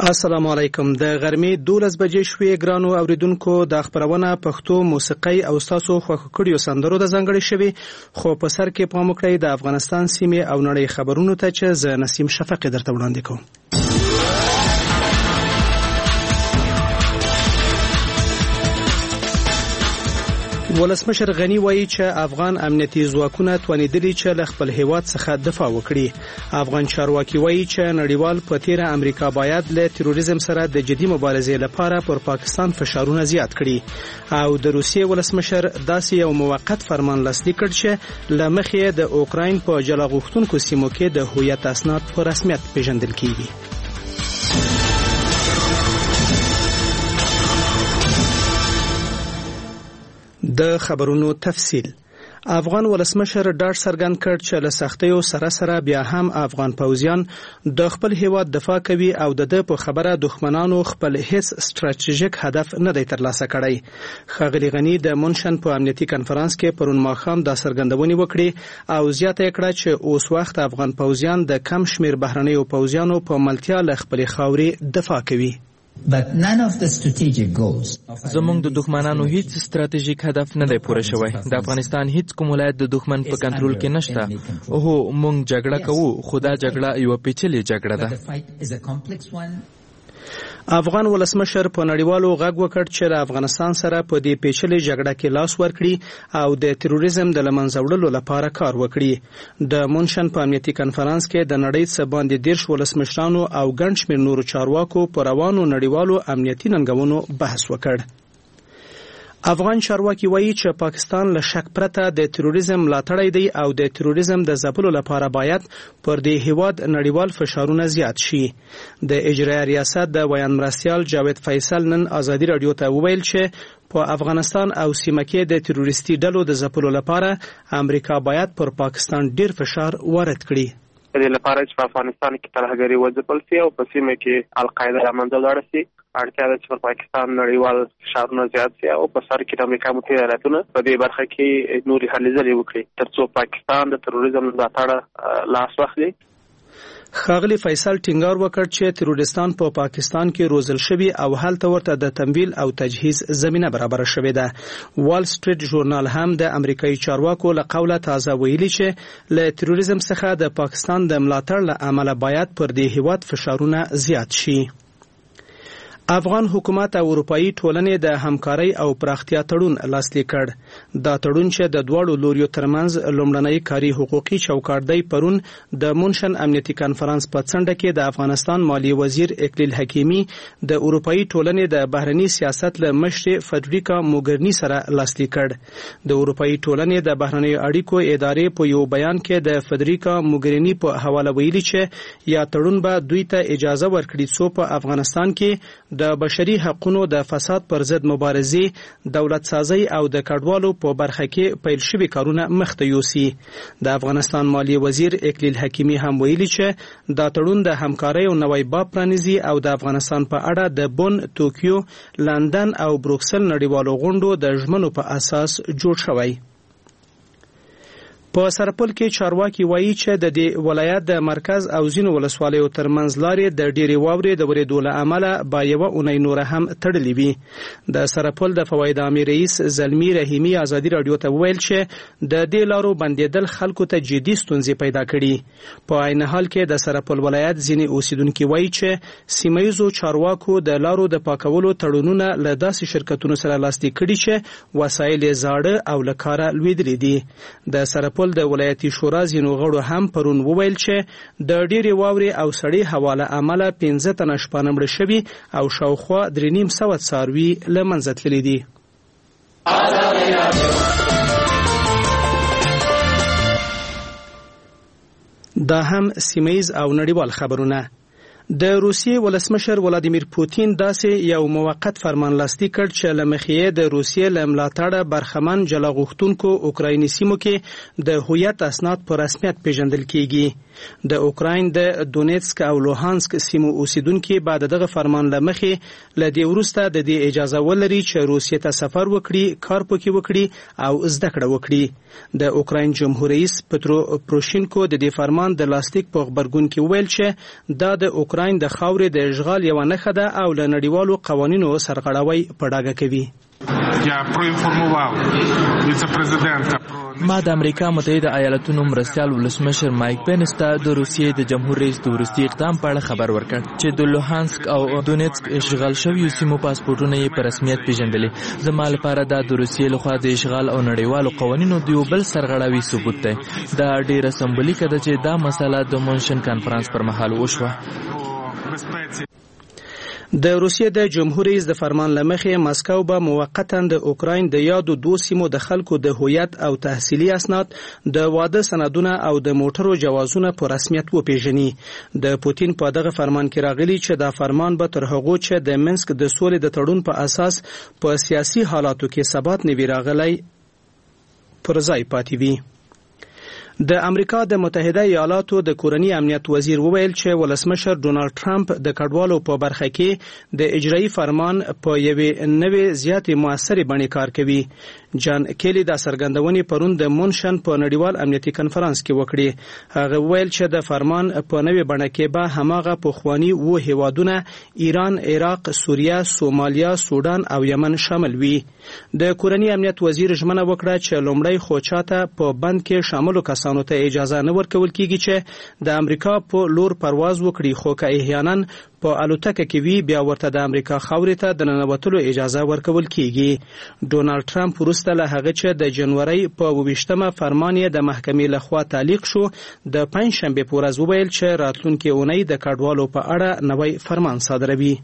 السلام علیکم. د غرمې 12 بجې شوې ګرانو اوریدونکو د خبرونه پښتو موسیقي او تاسو خوښ کړیو سندرو د ځنګړې شوی خو په سر کې پام وکړئ د افغانستان سیمې او نړۍ خبرونو ته چې ز نسیم شفق درته وړاندې کوم. ولسمشر غنی وایي چې افغان امنیتي ځواکونه توانیدلي چې له خپل هیواد څخه دفاع وکړي. افغان چارواکي وایي چې نړیوال په تیره امریکا باید له تروریزم سره د جدي مبارزې لپاره پر پاکستان فشارونه زیات کړي او د روسیې ولسمشر داسې یو موقت فرمان لاسلیک کړ چې له مخې د اوکراین په جلا غوښتونکو سیمو کې د هویت اسناد په رسمیت پیژندل کیږي. د خبرونو تفصیل. افغان ولسمشر ډاډ څرګند کړ چې له سختیو سره بیا هم افغان پوځیان د خپل هیواد دفاع کوي او د په خبره دښمنانو خپل هیڅ ستراتیژیک هدف نه دی ترلاسه کړی. ښاغلي غنی د مونشن په امنیتي کنفرانس کې پرون ماښام د څرګندونې وکړې او زیاته کړه چې اوس وخت افغان پوځیان د کم شمیر بهرنیو پوځیانو په ملتیا له خپل خاورې دفاع کوي. زمونږ د دښمنانو هیڅ ستراتیژیک هدف نه دی پوره شوی. د افغانستان هیڅ کوم ولایت د دښمن په کنټرول کې نشته. مونږ جګړه کوو خو دا جګړه یو پیچلې جګړه ده. افغان ولسمشر په نړیوالو غږ وکړ چې له افغانستان سره په دې پیچلې جګړه کې لاس ورکړي او د تروریزم د لمنځه وړلو لپاره کار وکړي. د مونشن په امنیتي کنفرانس کې د نړۍ څخه باندې 10 ولسمشرانو او ګڼ شمېر نورو چارواکو پر روانو نړیوالو امنیتي ننګونو بحث وکړ. افغان چارواکي وایي چې پاکستان له شک پرته د تروریزم ملاتړی دی او د تروریزم د ځپلو لپاره باید پر دې هیواد نړیوال فشارونه زیات شي. د اجرایه ریاست د ویان مرستیال جاوید فیصل نن آزادي رادیو ته وویل چې په افغانستان او سیمه کې د تروریستي ډلو د ځپلو لپاره امریکا باید پر پاکستان ډیر فشار وارد کړي. د دې لپاره چې په افغانستان کې ترهګري وځپل شي او په سیمه کې القاعده رامنځته لاړ شي، اړتیا ده چې پر پاکستان نړیوال فشارونه زیات شي او په سر کې د امریکا متحده ایالاتونه په دې برخه کې نوري هلې ځلې وکړي ترڅو پاکستان د تروریزم ملاتړ لاس واخلي. ښاغلي فیصل ټینګار وکړ چې تروریستان په پاکستان کې روزل شوي او هلته ورته د تمویل او تجهیز زمینه برابر شوې ده. وال سټریټ ژورنال هم د امریکایي چارواکو له قوله تازه ویلي چې له تروریزم څخه د پاکستان د ملاتړ له امله باید پر دې هیواد فشارونه زیات شي. افغان حکومت او اروپאי ټولنې د همکارۍ او پراختیا تړون لاسلیک کړ. دا تړون چې د دواړو لوریو ترمنځ لومړنی کاري حقوقي چوکاټ دی پرون د مونشن امنیتي کنفرانس په څنډه کې د افغانستان مالی وزیر اقلیل حکیمی د اروپאי ټولنې د بهرني سیاست له مشر فدریکا موګرنی سره لاسلیک کړ. د اروپאי ټولنې د بهرني اړیکو ادارې په یو بیان کې د فدریکا موګرنی په حواله ویلي چې یا تړون به دوی ته اجازه ورکړي څو په افغانستان کې د بشري حقوقو د فساد پر ضد مبارزې، دولت سازي او د کډوالو په برخه کې پیل شوي کارونه مخته یوسي. د افغانستان مالی وزیر اقلیل حکیمی هم ویلي چې دا تړون د همکارۍ او نوی باب پرانیزي او د افغانستان په اړه د بون، توکیو، لندن او بروکسل نړیوالو غونډو د ژمنو په اساس جوړ شوی. په سرپل کې چارواکي وایي چې د دې ولایت د مرکز او ځینو ولسوالیو ترمنځ لارې د ډېرې واورې د ورېدو له امله با یوه اونۍ نوره هم تړلې وي. د سرپل د فواید عامې رئیس زلمي رحیمي آزادي رادیو ته وویل چې د دې لارو بندېدل خلکو ته جدي ستونزې پیدا کړي. په عین حال کې د سرپل ولایت ځینې اوسیدونکي وایي چې سیمهیزو چارواکو د لارو د پاکولو تړونونه له داسې شرکتونو سره لاسلیک کړي چې وسایل یې زاړه او له کاره لوېدلي دي. د سرپل د ولایتي شورا ځینو غړو هم پرون وویل چې د ډېرې واورې او سړې هوا له امله 15 تنه شپانه مړه شوي او شاوخوا 3.5 څاروي له منځه تللي دي. دا هم سیمهیز او نړیوال خبرونه. د روسیې ولسمشر ولادیمیر پوتین داسې یو موقت فرمان لاسلیک کړ چې له مخې د روسیې له ملاتړه برخمن جلا غوښتونکو اوکرایني سیمو کې د هویت اسناد په رسمیت پیژندل کیږي. د اوکراین د دونیتسک او لوهانسک سیمو اوسیدونکو بعد دغه فرمان له مخې له دې وروسته د دې اجازه ولري چې روسیې ته سفر وکړي، کار پکې وکړي او زده کړه وکړي. د اوکراین جمهور رئیس پترو پروشینکو د دې فرمان د لاسلیک په خبرګون کې ویل چې دا د اوکراین د خاورې د اشغال یو نښه ده او له نړیوالو قوانینو سرغړاوی په ډاګه کوي. ما د امریکا متحده ایالاتونو مرستیال ولسمشر مایک پینس ته د روسیې د جمهور رئیس د وروستي اقدام په اړه خبر ورکړ چې د لوهانسک او دونیتسک اشغال شویو سیمو پاسپورټونه یې په رسمیت پیژندلي. زما لپاره دا د روسیې لخوا د اشغال او نړیوالو قوانینو د یو بل سرغړاوي ثبوت دی. دا ډیره سمبولیکه ده چې دا مسله د مونشن کانفرنس پر مهال وشوه. د روسیې د جمهور رئیس د فرمان لمخې مسکو به موقتا د اوکراین د یادو دوه سیمو د خلکو د هویت او تحصیلي اسناد د واده سندونه او د موټرو جوازونه په رسمیت وپیژني. د پوتین په دغه فرمان کې راغلي چې دا فرمان به تر هغو چې د منسک د سولې د تړون په اساس په سیاسي حالاتو کې ثبات نوي راغلی پر ځای پاتې وي. د امریکا د متحده ایالاتو د کورنی امنیت وزیر وویل چې ولسمشر ډونالد ټرمپ د کډوالو په برخه کې د اجرایي فرمان په یوې نوې زیاتې موثرې بڼې کار کوي. جان کیلی دا څرګندونې پرون د مونشن په نړیوال امنیتي کنفرانس کې وکړي. هغه ویل چې د فرمان په نوې بڼه کې به هماغه پخوانی و هیوادونه ایران، عراق، سوریه، سومالیا، سودان او یمن شامل وي. د کورنی امنیت وزیر ژمنه وکړه چې لومړی خو چاته په بند کې شاملو کسانو ته اجازه نه ورکول کیږي چې د امریکا په لور پرواز وکړي، خو که احیانا په الوتکه کې وی بیا ورته د امریکا خاورې ته د ننوتلو اجازه ورکول کیږي. ډونالد ټرمپ وروسته له هغه چې د جنوري په 28مه فرمان یې د محکمې لخوا تعلیق شو، د پنځشنبه په ورځ وویل چې راتلونکي اونۍ د کډوالو په اړه نوی فرمان صادروي.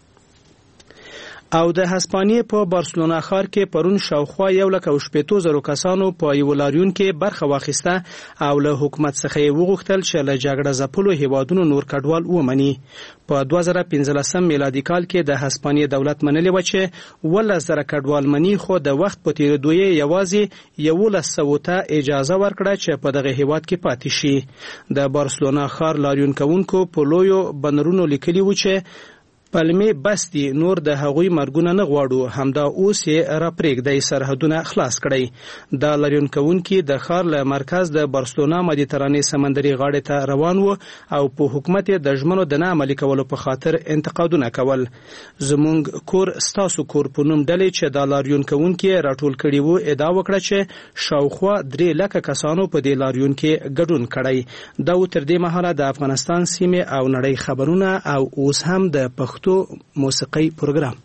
او د هسپانیې په بارسلونا ښار کې پرون شاوخوا 1,80,000 کسانو په یو لاریون کې برخه واخیسته او له حکومت څخه یې وغوښتل چې له جګړه ځپلو هیوادونو نور کډوال ومني. په 2015 میلادي کال کې د هسپانیې دولت منلې و چې 11,000 کډوال مني، خو د وخت په تیریدو یې یوازې 1,100 ته اجازه ورکړه چې په دغه هیواد کې پاتې شي. د بارسلونا ښار لاریون کوونکو په لویو بنرونو لیکلي و چې پلمې بستی نور د هغوی مرګونه نه غواړو، همدا اوس یې را پرېږدی، سرحدونه خلاص کړئ. دا لاریون کوونکي د ښار له مرکز د بارسلونا مدیترانې سمندري غاړې ته روان و او په حکومت د ژمنو د نه عملي کولو په خاطر انتقادونه کول. زموږ کور ستاسو کور په نوم ډلې چې دا لاریون کوونکي راټول کړي وو ادعا وکړه چې شاوخوا 3 لکه کسانو په دې لاریون کې ګډون کړی. دا تر دې مهاله د افغانستان سیمې او نړۍ خبرونه او اوس هم د پښتو موسیقي پروګرام.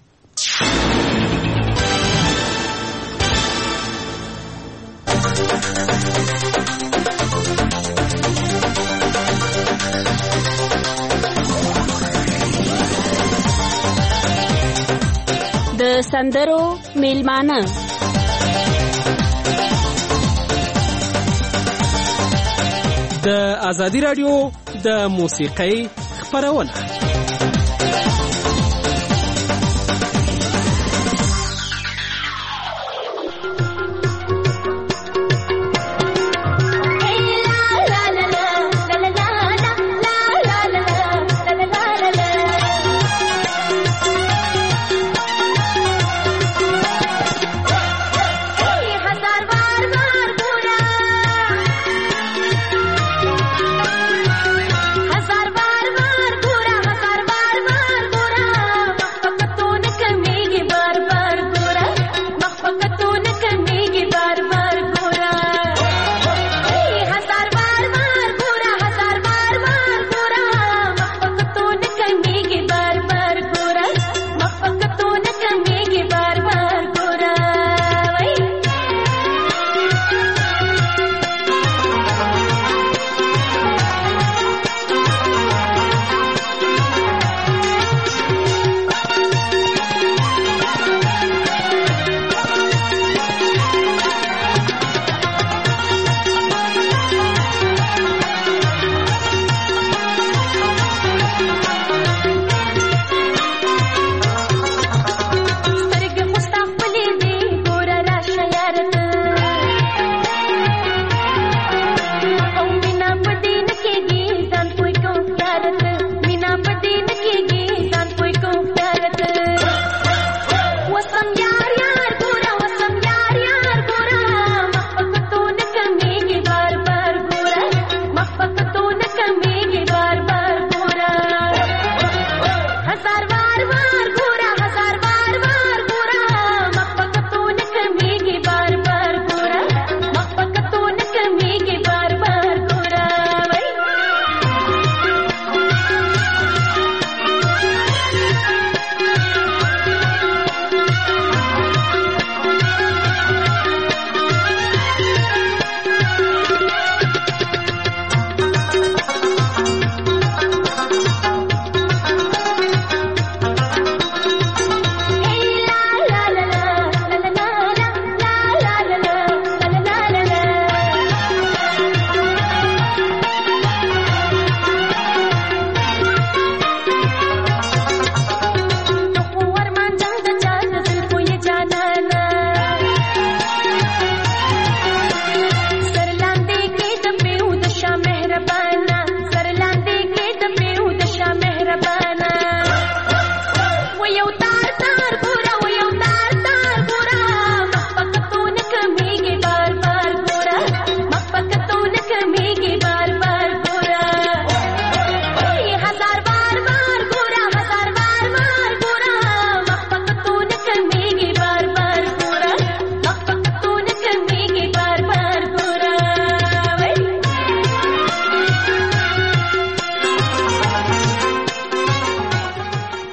د سندرو میلمانه د ازادي رادیو د موسیقۍ خبرونه. हजार बार बार पूरा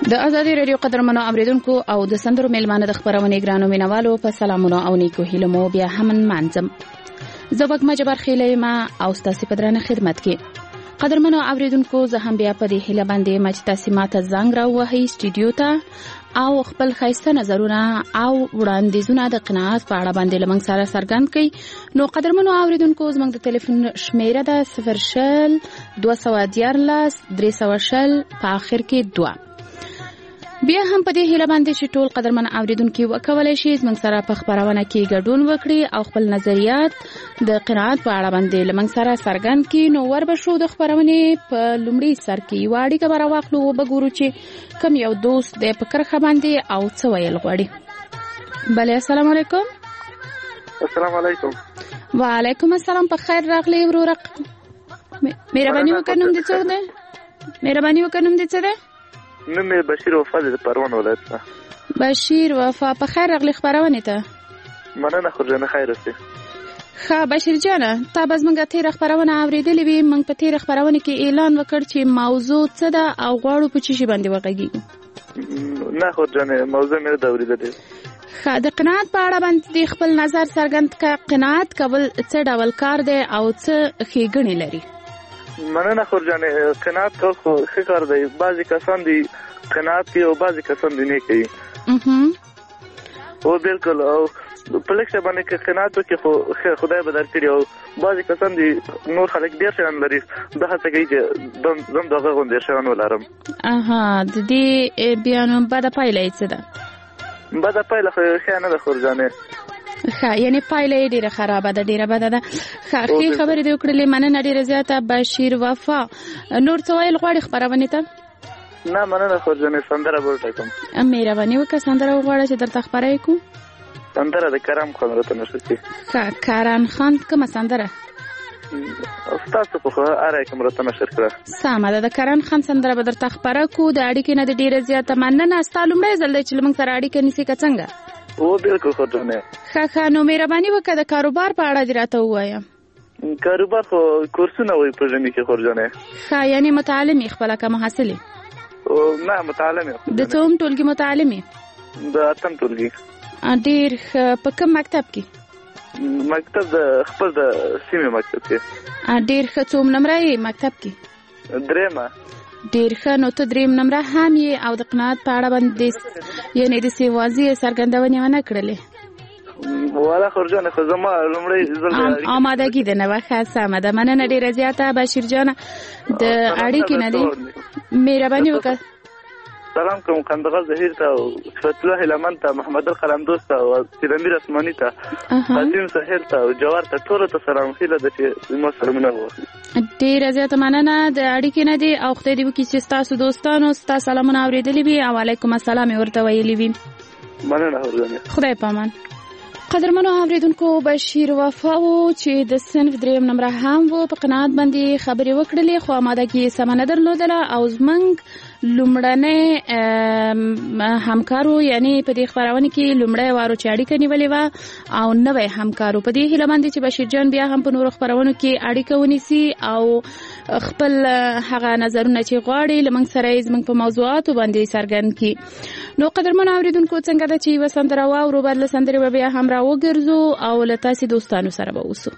د ازادي رادیو قدرمنو اوریدونکو او د سندرو میلمانه د خبرونې ګرانو مینوالو په سلامونو او نیکو هیلو مو بیا هم منځم زه وګما جبر خیلې ما او تاسو په درنه خدمت کې قدرمنو اوریدونکو زه هم بیا په دې هیله باندې مچ تاسو ماته زنګ راوهي سټډیو ته او خپل خیسته نظرونه او وړاندیزونه د قناعت په اړه باندې لمنګ سره څرګند کړي نو قدرمنو اوریدونکو زموږ د ټلیفون شمیره ده 00214 په اخر کې 2 بیا هم په دې هیله باندې چې ټول قدرمن اوریدونکو وکولای شي زموږ سره په خبرونه کې ګډون وکړي او خپل نظریات د قناعت په اړه باندې لمنګ سره څرګند کړي نو وربشو د خبرونه په لومړي سر کې واړی کبر واخلو وبګورو چې کوم یو دوست د پکرخه باندې او څه ویل غواړي بله السلام علیکم السلام علیکم وعلیکم السلام په خیر راغلی ورورق مهرباني وکړم دې څه ده نوم بشیر وفا د پروان ولایت نه بشیر وفا په خیر راغلی خبرونه ته مننه خو جن خیر اوسې ښه بشیر جانه تا به زموږ تیر خبرونه اوریدلې وي موږ په تیر خبرونه کې اعلان وکړ چې موضوع څه ده او غواړو په چی باندې وغږیږو نه خو جن موضوع مې دا اوریدلې ښه د قناعت په اړه باندې خپل نظر څرګند کړه قناعت کول څه ډول کار دی او څه ښېګڼې لري مننه خو جن قناعت کول خو ښه کار دی بعضی کسان دي قناعت کوي او بعضی کسان دي نه کوي او بالکل او په لکه باندې کې قناعت وکړي خو خدای به درکړي او بعضی کسان دي نور خلک ډیر شان لري د هڅه کوي چې زم دغه غونډه شان ولرم د دې بیان بعد پایله څه ده بعد پایله خو ښه نه ده خورجانه ښه یعنی پایله ډیره خرابه ده ډیره بده ده ښه خبرې دې وکړلې مننه ډیره زیاته بشیر وفا نور څه ویل غواړي خبرونه ته نه مننه خورجانه سندره ورته کوم مهرباني وکړه سندره وغواړه چې درته خبرې کو سندره د کرم خان راته نشي ښه کرم خان کومه سندره تاسو په اړه کوم راته نشر کړه سمه ده د کرم خان سندره به درته خبره کو د اړیکې نه د ډیره زیاته مننه ستاسو لومړی ځل چې موږ سره اړیکه نیسي که څنګه او بالکل خورجانه ښه نو مهرباني وکړه د کاروبار په اړه دې راته ووایه کاروبار خو کورسونه وای په ژمي کې خورجانه ښه یعنی متعلمي خپله که محصلي نه متعلمي د څوم ټولګي متعلمي د اتم ټولګي ډیر په کوم مکتب کې مکتب د خپل د سیمه مکتب کې ډیر ښه څوم نمرې مکتب کې درېمه ډیر ښه نو ته درېم نمره هم یې او د قناعت په اړه باندې یعنې د سیوازي څرګندونې ونه کړلې والا خورجانه خو زما لومړی ځل آمادګي ده نه ښه سمه ده مننه ډیره زیاته بشیر جانه د اړیکې نه دی مهرباني وکړه سلام کوم قندغل ظهیر ته او فتوح لمن ته محمد القلم دوست او تیرمیر اسمانی ته حسین سهیل ته او جوار ته ټول ته سلام خیله د چې مو سره منو ډیره زیاته مننه د اړیکې نه دی او خدای دې وکړي چې تاسو دوستانو تاسو سلامونه اوریدلې وي او علیکم السلام ورته ویلې وي مننه ورځنه خدای پامان قدرمنو اوریدونکو بشیر وفا چې د صنف دریم نمبر هم په قناعت باندې خبرې وکړلې خو آمادګي سم نه درلودله او زمنګ لومړنۍ همکارو یعنی په دې خبرونه کې لومړی وارو چې اړیکه نیولې و او نوې همکارو په دې هیله باندې چې بشیر جان بیا هم په نورو خبرونو کې اړیکه ونیسي او خپل هغه نظرونه چې غواړي لمنګ سره زمنګ په موضوعاتو باندې څرګند کړي نو قدرمن اوریدونکو څنګه د چې وسندره واورو بدل سندره بیا هم راوګرځو او لتاسي دوستانو سره به اوسو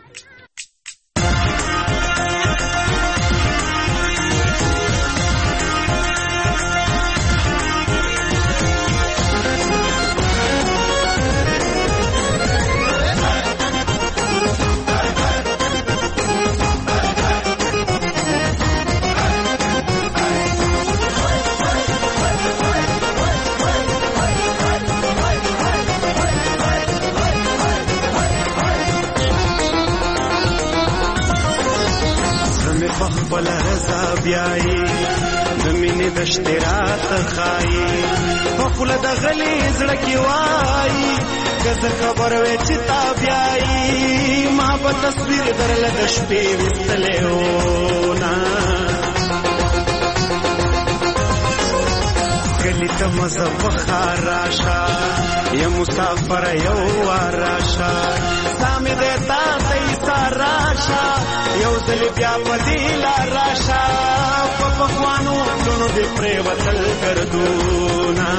بلا رضا بیاي زمینه د اشتراط خای په خپل د غلي زړه کې وای کزه خبر وې چې تا بیاي ما په تصویر درل د شپې وستلې نا کلی ته مزه بخار راشا یا مسافر یو راشا سامي دیتا تی ساراشا یو ځل بیا پدیلا راشا په پخوانو دونو دې پرېوتل ګردونه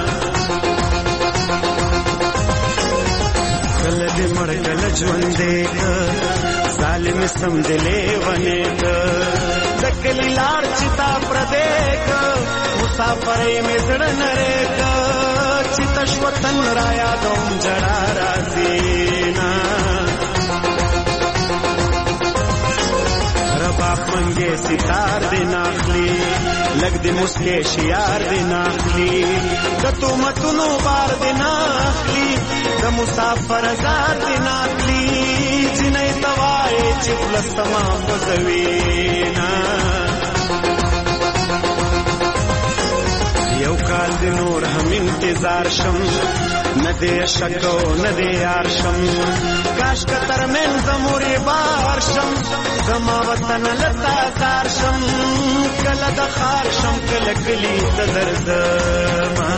کله دې مړ کله ژوندې ظالم سم دې لیونې د کلي لار چې تا پردې مسافرې مې زړه نری چې تش وطن را یادوم جړا راځي نه رباب منګې ستار دې ناخلي لګ دې مسکې شیار دې ناخلي د تهمتونو بار دې ناخلي د مسافر زار دې ناخلي جنې توای چې فلسطما خوځوي نه یو کال دې نور هم انتظار شم نه دې شکو نه دې یار شم کاش که ترمنځ مورې بار شم زما وطن لتا زار شم کله د خار شم کله کلی ته درځم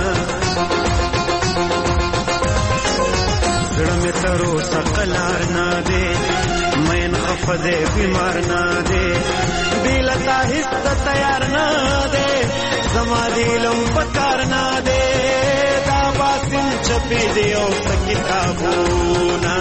زړه مې تر اوسه قلار نه دی مین خفه دی بیمار نه دی بې له تا هېڅ ته تیار نه دی زما دې علم پکار نه دی دا باسم چپې دی او څه کتابونه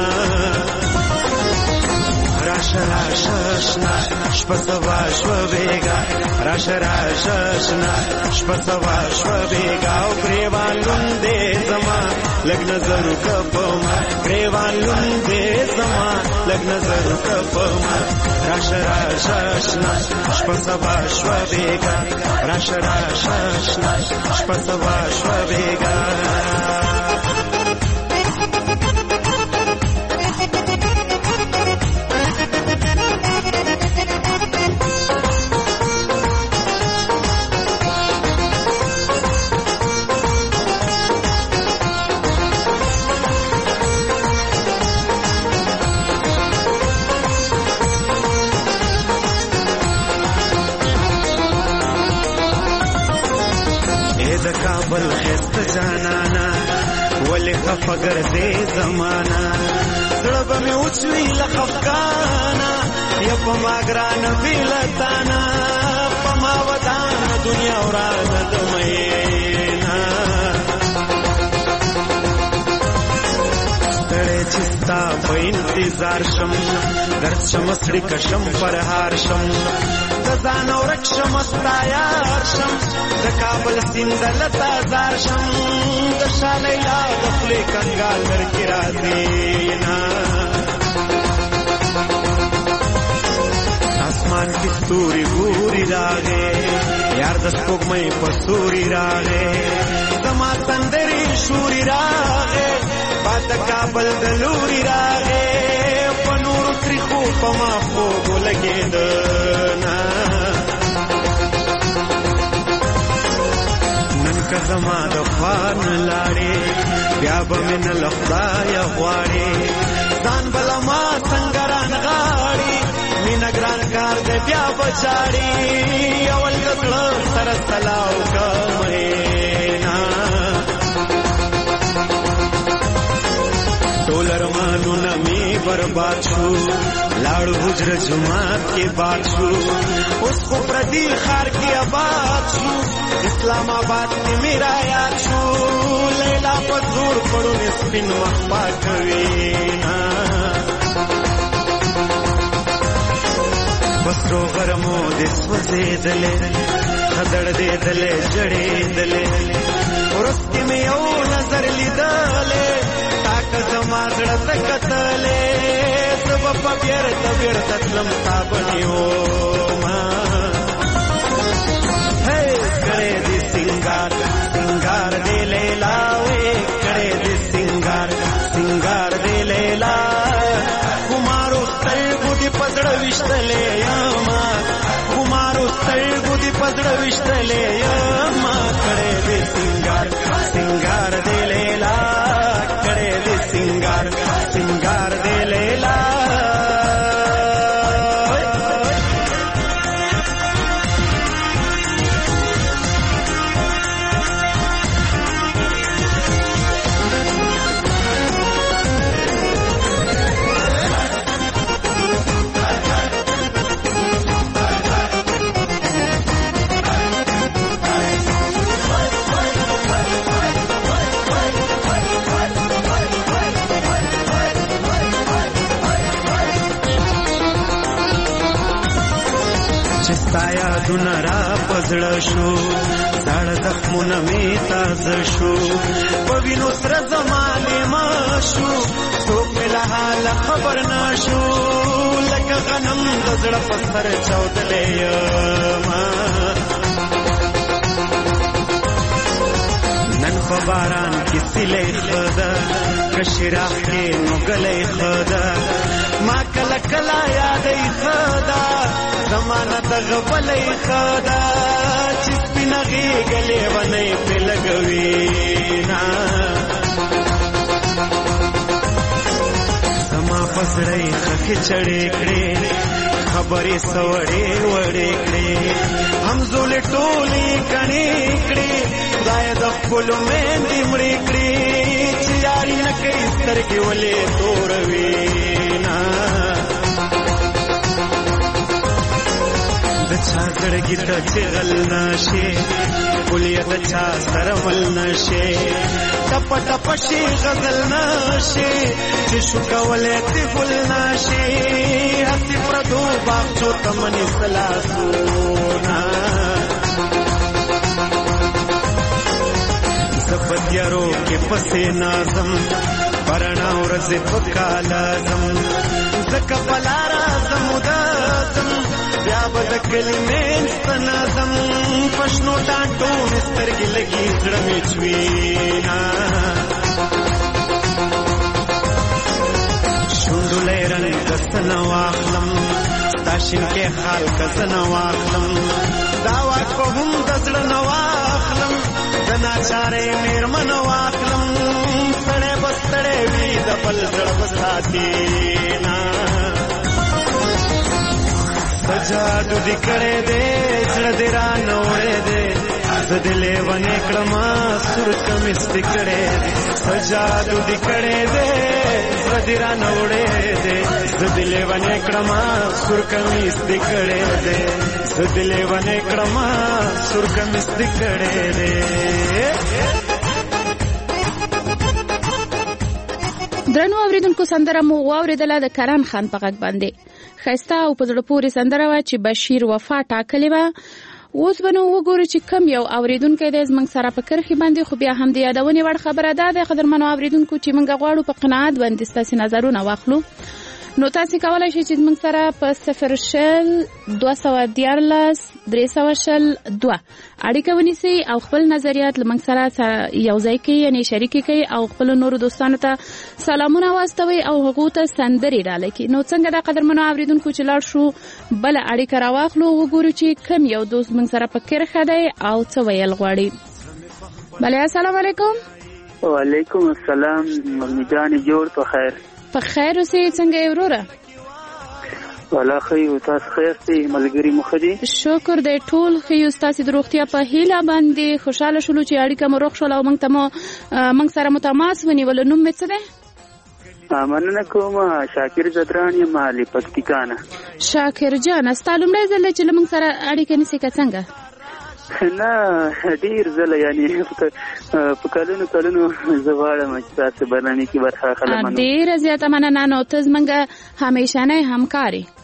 راشه راشه اشنا شپه سبا شوه بېګا راشه راشه اشنا شپه سبا شوه بېګا او ګریوان لوندې زما لږ نظر وکړه په ما ګریوان لوندې زما لږ نظر وکړه په ما راشه راشه اشنا شپه سبا شوه بېګا راشه راشه اشنا شپه سبا شوه بېګا کابل خست جانانا ولی خفگر دے زمانا زړه به مې اوچوي له خفګانه یا په ما ګرانه بېلتانه په ما ودانه دنیا ورانه د مینا ستړی چې ستا په انتظار شم درد شم سړي کشم پرهار شم د ځان ورک شم ستا یار شم د کابل سیند لتا زار شم د شاه لیلا د خولې کنګال درکې راځي نه اسمان کې ستوري ګوري راغې یار د سپوږمۍ په ستوري راغې زما تندرې شوري راغې باد د کابل د لوري راغې په نورو تریخو په ما خوبو لګېده نه که زما د خوان لاړې بیا به مې نه له خدایه غواړې ځان به له ما څنګه رانغاړې مینه ګران کار دی بیا به چاړې اول د زړه سره سلا وکړه مینا ټول ارمانونه مې برباد شو لاړو حجره جماعت کې باد شو اوس خو پردي ښار کې آباد شو اسلام آباد کې میرا یاد شو لیلا په زور پړونې سپین مخ پاکوي بسرو غرمو دې سوځېدلې خدړېدلې جړېدلې ورستې مې یو نظر لیدلې تاکه زما زړه ته کتلې زه به په بیرته بیرته تلم تا به نیومه کړې دې سینګار سینګار دې لیلا وې کړې دې سینګار سینګار دې لیلا کمارو سترګو دې په زړه ویشتلې یما کمارو سترګو دې په زړه ویشتلې یما کړې دې سینګار سینګار دې لیلا کړې دې سینګار سینګار دې لیلا ستا یادونه را پزړه شو زړه زخمونه مې تازه شو په وینو سره زمانې ما شو څوک مې له حاله خبر نه شو لکه غنم د زړه په سر چاودلی یمه نن خو باران کې سیلی ښه ده که شراق کې نو ګلی ښه ده ما کله کله یادی ښه ده زمانه دغه بلی ښه ده چې سپینه غېږه لیونۍ پرې لګوي نه زما په زړه یې خښې چړې کړې خبرې سوړې وړې کړې همزولې ټولې کڼې کړې خدای د خپلو میندې مړې کړې چې یاري نه کوي سترګې ولې توروي نه د چا زړګي ته چې غل نه شي ګلیا د چا سره ول نه شي ټپه ټپه شي غزل نه شي چې شو کولی دې ګل نه شي هسې پردو باغچو ته منې سلاسونه زه په تیارو کې پسې نازم په رڼا ورځې په کاله ځم ځکه په لاره ځم ودازم بیا به د کلي منځ ته نازم په شنو ټانټو مې سترګې لګي زړه مې چوينه شونډولی رنګ د څه نه واخلم ستا شینکې خال که زه نه واخلم دا واک به هم د زړه نه واخلم د ناچارې مېرمنه واخلم سړی به ستړی وي د بل زړه به ساتي نه څه جادو دې کړی دی زړه دې رانه وړی دی زه دې لیونې کړمه سور کمیس دې کړی دی څه جادو دې کړی دی زړه دې رانه وړی دی زه دې لیونې کړمه سور کمیس دې کړی دی زه دې لیونې کړمه سور کمیس دې کړی دی درنو اوریدونکو سندره مو واوریدله د کرن خان په غږ باندې ښایسته او په زړه پورې سندره وه چې بشیر وفا ټاکلې وه اوس به نو وګورو چې کم یو اوریدونکی دی زموږ سره په کرښې باندې خو بیا هم د یادونې وړ خبره دا ده قدرمنو اوریدونکو چې موږ غواړو په قناعت باندې ستاسې نظرونه واخلو نو تاسې کولی شئ چې زموږ سره په 0-214-320-2 اړیکه ونیسئ او خپل نظریات له موږ سره یوځای کړئ یعنې شریکې کړئ او خپلو نورو دوستانو ته سلامونه واستوئ او هغو ته سندرې ډالۍ کړئ نو څنګه دا قدرمنو اوریدونکو چې لاړ شو بله اړیکه راواخلو وګورو چې کم یو دوست موږ سره په کرښه دی او څه ویل غواړي بله السلام علیکم وعلیکم السلام ممی جانې جوړ په خیر په خیر اوسې څنګه یې وروره والا ښه یو تاسو ښه یاستئ ملګري مو ښه دي شکر دی ټول ښه یو ستاسې د روغتیا په هیله باندې خوشحاله شولو چې اړیکه مو روغ شوله او موږ سره مو تماس ونیولو نوم مې څه دی مننه کوم شاکر زدران یم له پکتیکا نه شاکر جانه ستا لومړی ځل چې له موږ سره اړیکه نیسې که څنګه نه ډیر زله یعنی په کلونو زه غواړم چې تاسو برنامې کې برخه اخلم ډیره زیاته مننه نو ته زموږ همیشنی همکار یې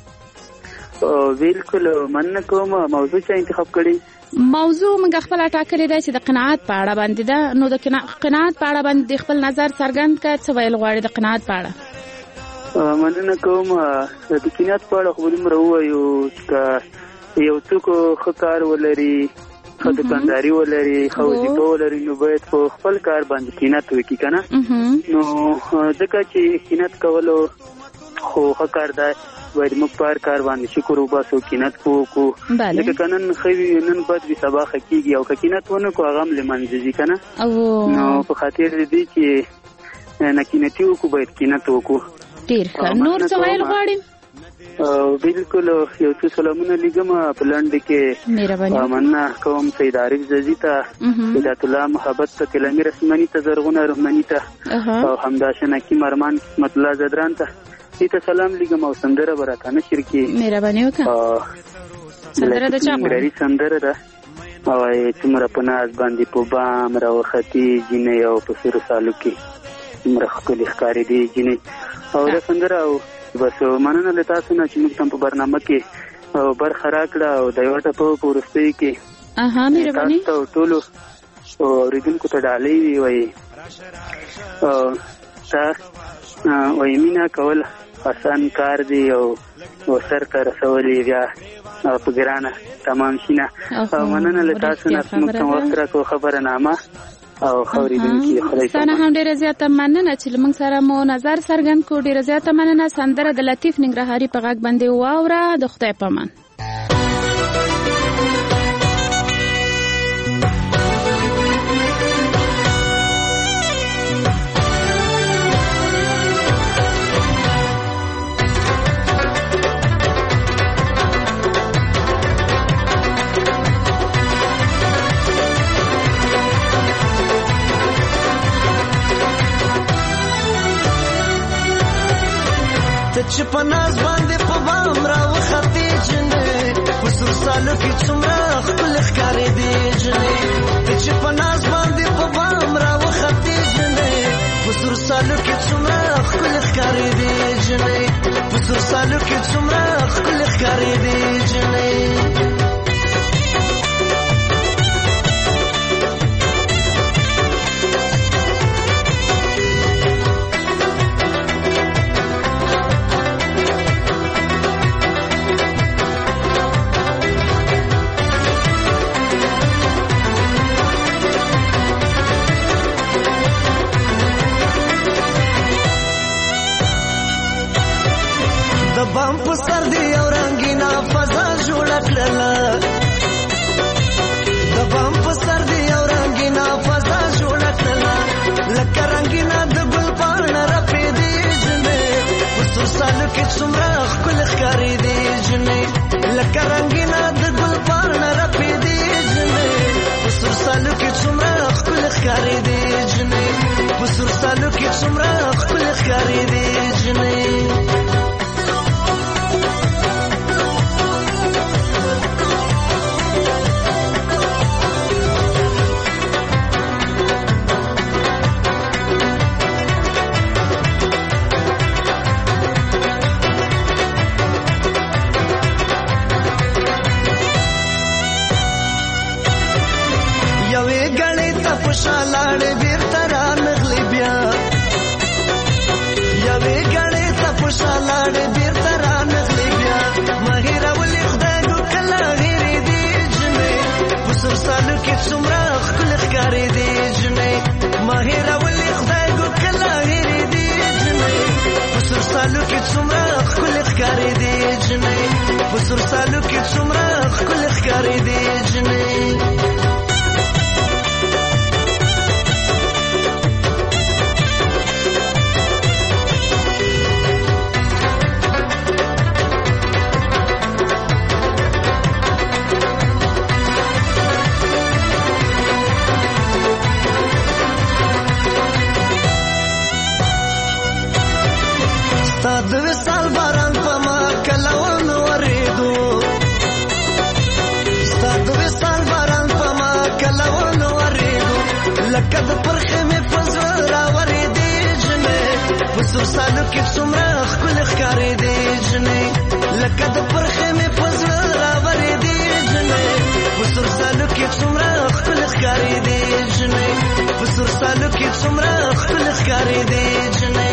بالکل مننه کوم موضوع چې انتخاب کړی موضوع موږ خپله ټاکلې ده چې د قناعت په اړه باندې ده نو د قناعت په اړه باندې خپل نظر څرګند کړه څه ویل غواړې د قناعت په اړه مننه کوم د قناعت په اړه خو به دومره ووایو چې یو څوک ښه کار ولري ښه دکانداري ولري ښه وظیفه ولري نو باید په خپل کار باندې قناعت وکړي که نه نو ځکه چې قناعت کولو خو ښه کار دی باید موږ په هر کار باندې شکر وباسو قناعت وکړو ځکه که نن ښه وي نن بد وي سبا ښه کېږي او که قناعت ونه کړو هغه هم له منځه ځي که نه نو په خاطر د دې چې نه قناعتي وکړو باید قناعت وکړو ډېر ښه نور څه ویل غواړې بالکل یو څه سلامونه لیږم په لنډ کې مننه کوم سید عارف ززي ته هدایت الله محبت ته کلامي رحماني ته زرغونه رحماني ته او همداشان حکیم ارمان قسمت الله زدران ته دې ته سلام لیږم او سندره به راته نشر کړي مهرباني وکړه سندره د چا غواړې سندره ده او څومره په ناز باندې په بام راوختې جینۍ او په سرو سالو کې څومره ښکلې ښکارېدې جینۍ او دا سندره او بس مننه له تاسو نه چې موږ ته په برنامه کې او برخه راکړه او د یو ټپو په وروستۍ کې مهرباني تاسو ټولو اوریدونکو ته ډالۍ وي وایي مینه کول آسان کار دی او سر ته رسول یې بیا په ګرانه تمام شي نه. مننه له تاسو نه موږ ته وخت راکړو خبرنامه او اوریدونکي خدای ستانه هم ډیره زیاته مننه چې موږ سره مو نظر څرګند کړو. ډیره زیاته مننه. سندره د لطیف ننګرهاري په غږ باندې واوره. د خدای په امان. چې په ناز باندې په بام راوختې جنې په سور سالو کې څومره ښکلې ښکارېدې جنې چې په ناز باندې په بام راوختې جنې په سور سالو کې څومره ښکلې ښکارېدې جنې په سور سالو کې څومره ښکلې ښکارېدې جنې بام په سر دی او رنگینا فضا جوړه کړله د بام په سر دی او رنگینا فضا جوړه کړله لکه رنگینا د ګل پاڼه رپېدې جنې په سور سالو کې څومره ښکلې ښکارېدې جنې لکه رنگینا د ګل پاڼه رپېدې جنې په سور سالو کې څومره ښکلې ښکارېدې جنې په سور سالو کې څومره ښکلې ښکارېدې جنې شالاړې بیرته رانغلې بیا یوې ګړې ته په شالاړې بیرته رانغلې بیا مهیره ولې خدای ګو کله هېرېدې جنې په سور سالو کې څومره ښکلې ښکارېدې جنې مهیره ولې خدای ګو کله هېرېدې جنې په سور سالو کې څومره ښکلې ښکارېدې جنې په سور سالو کې څومره ښکلې ښکارېدې جنې د وصال باران په ما کله ونه ورېدو ستا د وصال باران په ما کله ونه ورېدو لکه د پرخې مې په زړه راورېدې جنې په سور سالو کې څومره ښکلې ښکارېدې جنې لکه د پرخې مې په زړه راورېدې جنې په سور سالو کې څومره ښکلې ښکارېدې جنې په سور سالو کې څومره ښکلې ښکارېدې جنې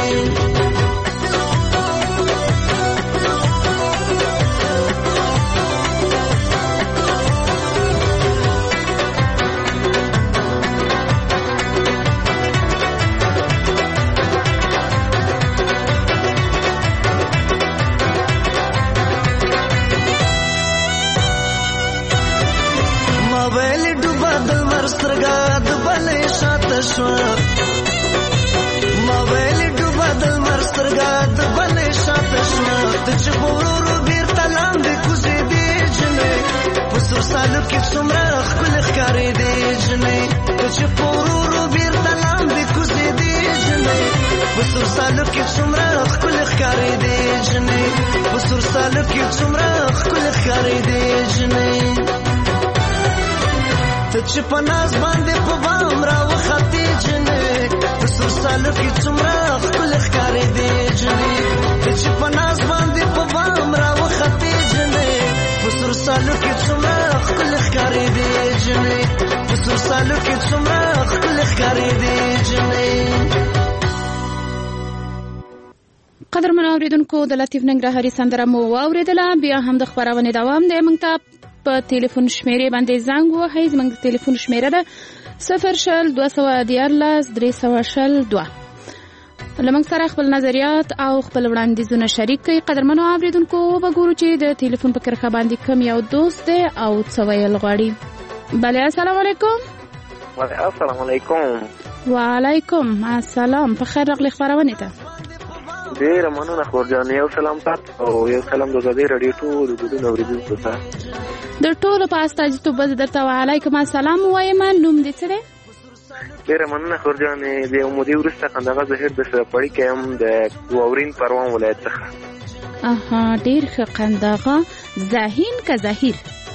سترګا د بلې شاته شوه ما ویل ډوبه د لمر سترګا د بلې شاته شوه ته چې په ورورو بیرته لاندې کوزېدې جنې په سور سالو کې څومره ښکلې ښکارېدې جنې ته چې په ورورو بیرته لاندې کوزېدې جنې په سور سالو کې څومره ښکلې ښکارېدې جنې په سور سالو کې څومره ښکلې ښکارېدې جنې ته چې په ناز باندې په بام راوختې جنې په سور سالو کې څومره ښکلې ښکارېدې جنې ته چې په ناز باندې په بام راوختې جنې سالو کې څومره خپل ښکارې دي جنې په سور سالو کې څومره خپل ښکارې دي جنې. قدرمنو اوریدونکو د لطیف ننګرهاري سندره مو واوریدله. بیا هم د خبرونې دوام دی. موږ ته په ټلیفون شمیرې باندې زنګ وهئ. زموږ د ټلیفون شمیره ده 00214 لمنګ سره خپل نظریات او خپل وړاندیزونه شریک کړئ. قدرمنو اوریدونکو وګورو چې د ټلیفون په کرښه باندې کوم یو دوست دی او څه ویل غواړي. بله السلام علیکم. السلام علیکم. وعلیکم السلام. په خیر راغلی خبرونه ته. ډیره مننه خورجان. یو سلام تاسو او یو سلام د ازادي رادیو ټول د اوریدونکو ته. د ټولو په استاجتوب درته وعلیکم السلام وایم. نوم دې څه دی؟ ډیره مننه خورجان. د مودې وروسته خندغه زهیر د سپړی کې هم د واورین پروان ولایت څخه. اها ډیر ښه. خندغه زهین که زهیر؟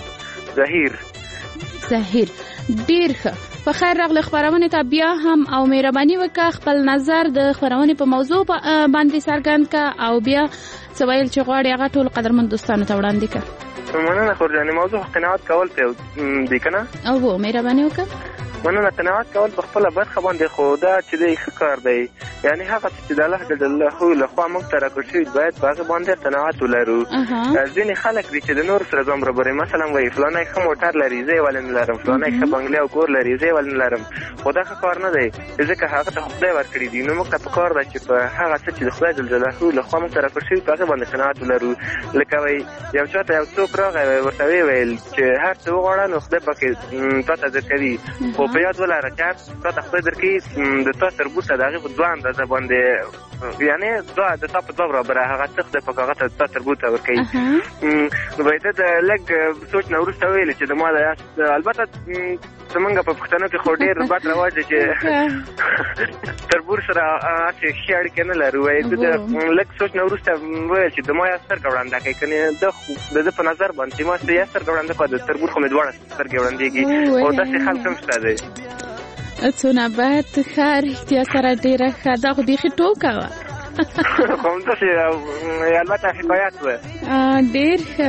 زهیر. ډیر ښه. په خیر راغلی خبرونه ته. بیا هم او مهرباني وکړه خپل نظر د خبرونه په موضوع باندې څرګند کړه او بیا څه ویل چې غواړي هغه ټول قدرمن دوستانو ته وړاندې کړه. مننه خورجان. موضوع قناعت کول ته دی کنه؟ او مهرباني وکړه. مننه. قناعت کول په خپل برخه باندې خو دا چې دی ښه کار دی. یعنی هغه چې د الله جل جلاله لخوا موږ ته راکړل شوي باید په هغه باندې قناعت ولرو. ځینې خلک دي چې د نورو سره ځان برابروي. مثلا وایي فلانی ښه موټر لري زه یې ولې نه لرم، فلانی ښه بنګلې او کور لري زه یې ولې نه لرم. خو دا ښه کار نه دی ځکه هغه ته خدای ورکړي دي. نو موږ ته پکار ده چې په هغه څه چې د خدای جل جلاله لخوا موږ ته راکړل شوي په هغه باندې قناعت ولرو. لکه وایي یو چا ته یو څوک راغی ورته ویل چې هر څه وغواړه نو خدای پکې تا ته درکوي. خو په یاد ولره چې هر تا ته خدای درکوي د تا تربوته د هغې په دوه اندازه باندې یعنی د تا په دوه برابره هغه څه خدای پاک هغه ته تا تربوته ورکوي. نو باید د لږ سوچ نه وروسته ویلې چې د ما البته زمونږ په پښتنو کې خو ډېر بد رواج دی چې تربور سره هسې ښې اړیکې نه لرو. وایي د لږ سوچ نه وروسته ویل چې د ما یا سترګه وړاندې کوي که نه د ده په نظر باندې چې ما یا سترګه وړاندې کړه د تربور خو مې دواړه سترګې وړاندېږي او داسې خلک هم شته دی. څونه بد ښه رښتیا سره ډېره ښه. دا خو بیخي ټوکه وه. خو همداسې البته حکایت وه. ډېر ښه.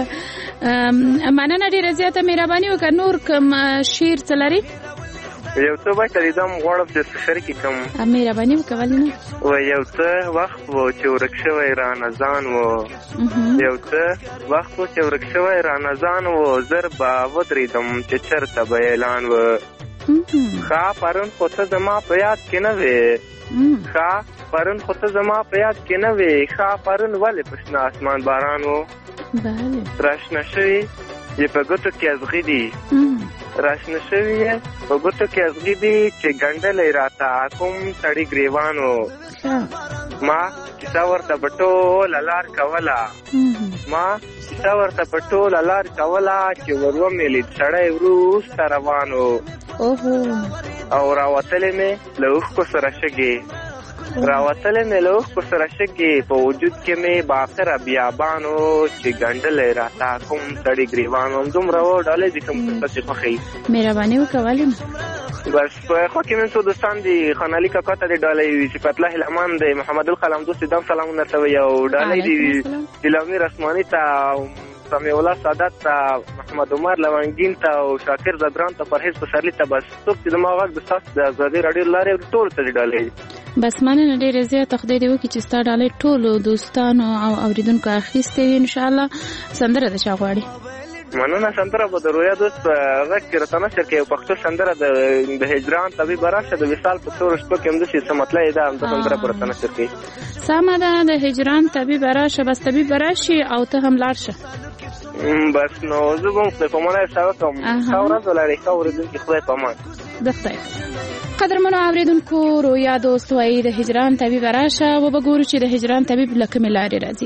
مننه ډېره زیاته مهرباني وکړه. نور کوم شعر څه لري؟ یو څه به تریدم غواړم چې شریکې کړم. مهرباني وکړه. ولې نه؟ یو څه وخت و چې ورک شوی رانه ځان و. یو څه وخت و چې ورک شوی رانه ځان و. زر به ودرېدم چې چېرته به اعلان و. ښه پرون خو ته زما په یاد کې نه وې. ښه پرون خو ته زما په یاد کې نه وې. ښه پرون ولې په شنه اسمان باران و. راشنه شوي یې په ګوتو کې ازغي دي. راشنه شوي یې په ګوتو کې ازغي دي چې ګنډلی راته کوم سړي ګریوان و. ما کیسه ورته په ټوله لار کوله. ما کیسه ورته په ټوله لار کوله چې ور ومې لید سړی وروسته روان و. او راوتلې مې له اوښکو سره شګې. راوتلې مې له اوښکو سره شګې. په وجود کې مې باخره بیابان و چې ګنډلی راته کوم سړي ګریوان و. همدومره و ډالۍ دي کوم څه خوښوي. مهرباني وکړه. ولې بس په خوا کې مې څو دوستان دي. خان علي کاکا ته دې ډالۍ وي. صفت الله الرحمن دی. محمد القلم دوست دم سلامونه ورته وایي. او ډالۍ دي دلامیر اسماني ته، سمیع الله سعادت ته، محمد عمر لونګین ته او شاکر زدران ته، پرهیز پسرلي ته. بس څوک چې زما غږ د ستاسو د ازادي راډیو لارې ټولو ته دې ډالۍ. بس مننه ډېره زیاته. خدای دې وکړي چې ستا ډالۍ ټولو دوستانو او اوریدونکو اخیستې وي انشاءالله. سندره د چا غواړي؟ مننه. سندره به د رویا دوست په غږ کې راته نشر کوي. پښتو سندره د هجران طبیب راشه د وصال په تورو شپو کې همداسې څه مطلع ده همدا سندره به راته نشر کوي. سمه ده. د هجران طبیب راشه. بس طبیب راشي او ته هم لاړ شه. بس نو زه به هم خدای په امان سره کوم. ښه ورځ ولرئ. ښه اورېدونکي خدای په امان. د خدای. قدرمنو اوریدونکو رویا دوست وایي د هجران طبیب راشه. وبګورو چې د هجران طبیب له کومې لارې راځي.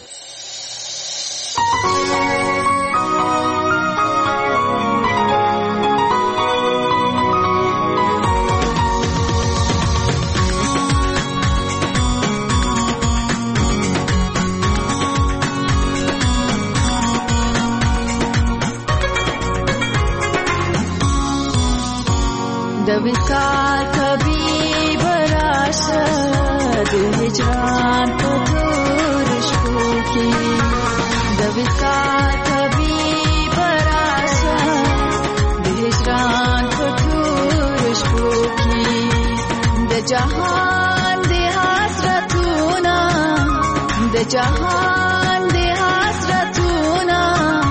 د وصال طبیب راشه د هجران په تور شپو کې. د وصال طبیب جهان د حسرتونه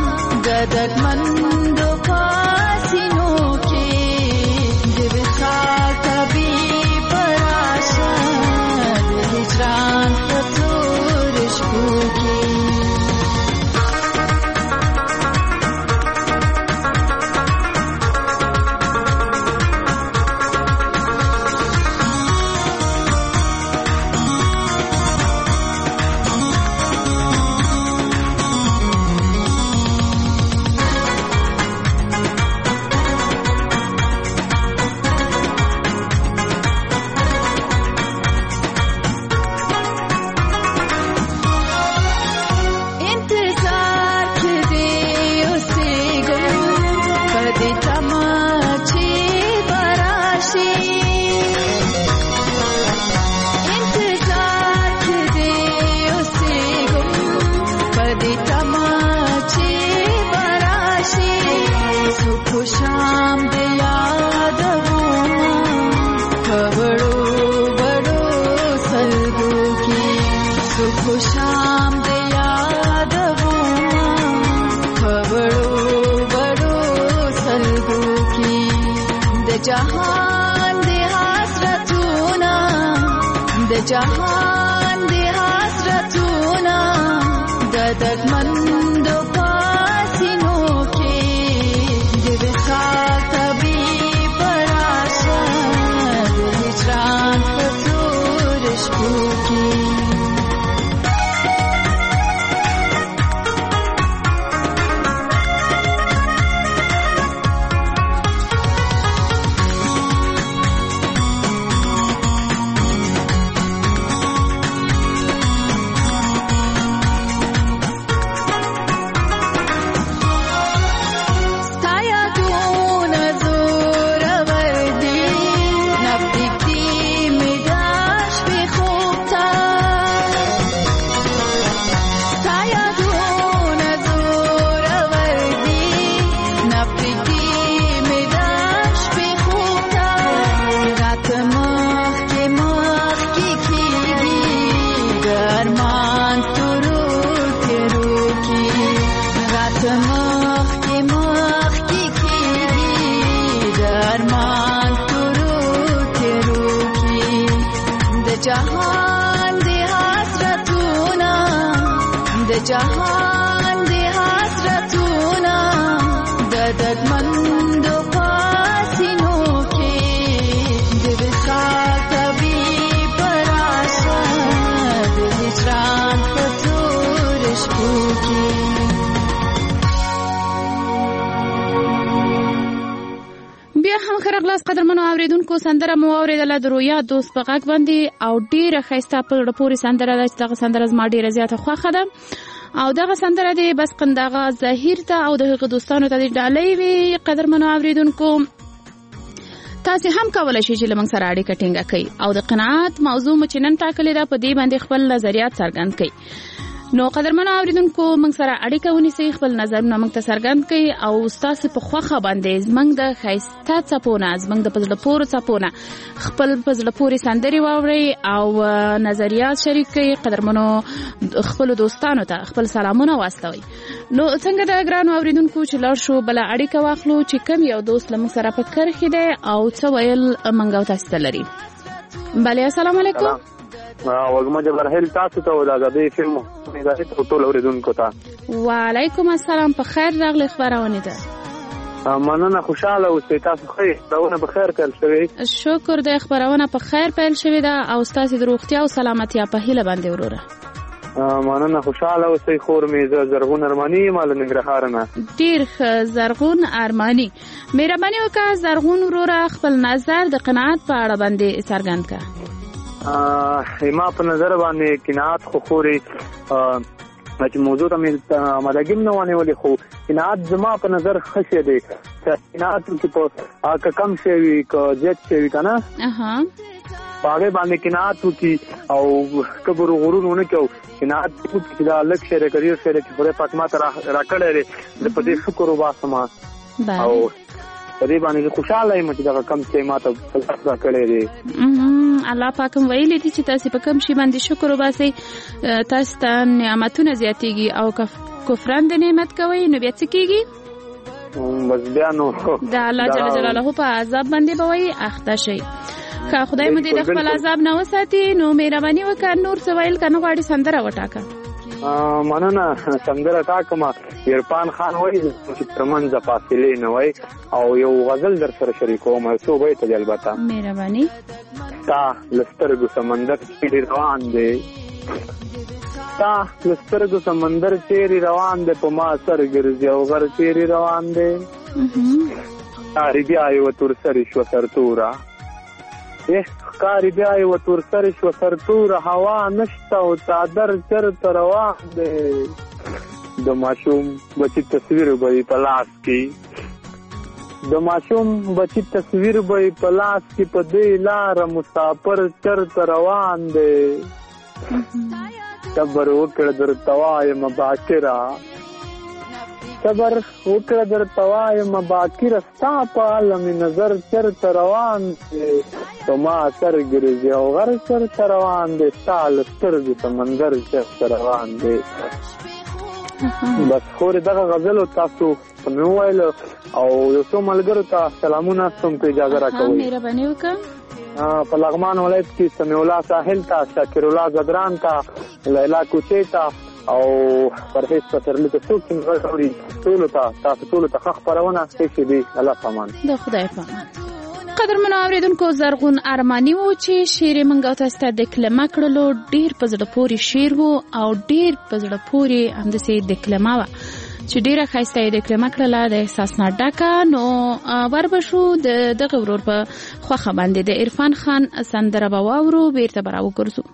دردمندو پاسینو کې د وصال طبیب راشه د هجران په تور شپو کې جهان د حسرتونه د دردمندو پاسینو کې د وصال طبیب راشه د هجران په تور شپو کې جهان د حسرتونه د دردمندو پاسینو کې د وصال طبیب راشه د هجران په تور شپو کې بیا هم ښه راغلاست قدرمنو اورېدونکو. سندره مو واورېدله د رویا دوست په غږ باندې او ډېره ښایسته په زړه پورې سندره ده چې دغه سندره زما ډېره زیاته خوښه ده او دغه سندره د بس قنداغه ظاهر ته او د هغه دوستانو ته د ډالۍ وي. قدرمنو اورېدونکو تاسو هم کولای شئ چې له موږ سره اړیکه ټینګه کړئ او د قناعت موضوع مو چې نن ټاکلې ده په دې باندې خپل نظریات څرګند کړئ. نو قدرمنو اوریدونکو موږ سره اړیکه ونیسئ، خپل نظرونه موږ ته څرګند کړئ او تاسو په خوخه باندې زمنګ د خیسته چپونه زمنګ د پزړه پورو چپونه خپل پزړه پوري سندري واورئ او نظریات شریک کړئ. قدرمنو خپل دوستانو ته خپل سلامونه واستوئ. نو څنګه د ګرانو اوریدونکو چې لار شو بل اړیکه واخلو چې کوم یو دوست لمغ سره په کرخې ده او څه ویل منګو تاسو لري. بله السلام علیکم. وګما جبر هل تاسو ته ولادي فلم دا ټول اوریدونکو ته وعلیکم السلام. په خیر راغلی خبرونه ده. مننه خوشاله اوسئ. تاسو خیر داونه په خیر پیل شوی. شکر د خبرونه په خیر پیل شوی ده او تاسو د روغتیا او سلامتی په هیله باندې وروره. مننه خوشاله اوسئ. خور مې زرغون ارمانی مال ننګرهار نه. ډیر زرغون ارمانی مهرباني وکړه زرغون وروره خپل نظر د قناعت په اړه باندې څرګند کړه. ما په نظر باندې قناعت خو خوري چې موضوع ته مې مدګم نه ونه ولې خو قناعت زما په نظر خشه دی. قناعت چې په کم شي کو جت شي کنه هغه باندې قناعت کی او کبر غرور نه کو قناعت چې دا لک شری کړی سره چې پوره پاتما ته راکړل د په دې شکر وباسما او په دې باندې خوشاله یم چې دا کم څه ماته فلسفه کړی دی. الله پاک ویلي دي چې تاسو په کوم شي باندې شکر وباسئ تاسو ته نعمتونه زیاتېږي او کفران د نعمت کوي نو بیا څه کېږي بس بیا نو د الله جل جلاله په عذاب باندې به وایي اخته شئ. که خدای مو دې د خپل عذاب نه وساتي نو مهرباني وکړه نور څه ویل که نه غواړي سندره وټاکه. مننه سندره ټاکمه. عرفان خان وایي چې ترمنځ فاصلې نه وای او یو غزل در سره شریکوم یو څو بیته دې البته. مهرباني. تا لسترګو سمندر چیرې روان دی تا لسترګو سمندر چیرې روان دی په ما سر ګرځي او غر چیرې روان دی کاری بیا یو تور سر شو سرتورا کاری بیا یو تور سر شو سرتورا هوا نشته او چادر چرته روان دی د ماشوم بچی تصویر به په لاس کې د ماشوم بچی تصویر به په لاس کې په دې لار مسافر چرته روان دی صبر وکړه در توایم باکرا صبر وکړه در توایم باکرا ستا په عالم نظر چرته روان دی په ما سر ګرځي او غر چرته روان دی ستا لسترګو سمندر چرته روان دی. بس خورې دغه غزل تاسو مې وویل او یو څو ملګرو ته سلامونه ستم په اجازه راکوئ. مهرباني وکړه. په لغمان ولایت کې سمیع الله ساحل ته شاکر الله زدران ته لیلا کوڅې ته او پرهیز پسرلي ته څوک چې غواړي ټولو ته تاسو ټولو ته ښه خپرونه هېڅ دي الله پامان د خدای پامان. قدرمنو اوریدونکو زرغون ارماني و چې شعر منګو تاسو ته د کلمه کړلو ډیر په زړه پورې شعر وو او ډیر په زړه پورې همداسې د کلمه وه چې ډیره ښایسته یې د کلمه کړله د احساس نه ډکه. نو وربشو د دغه ورور په خوښه باندې د عرفان خان سندره به واورو بیرته به راوګرځو.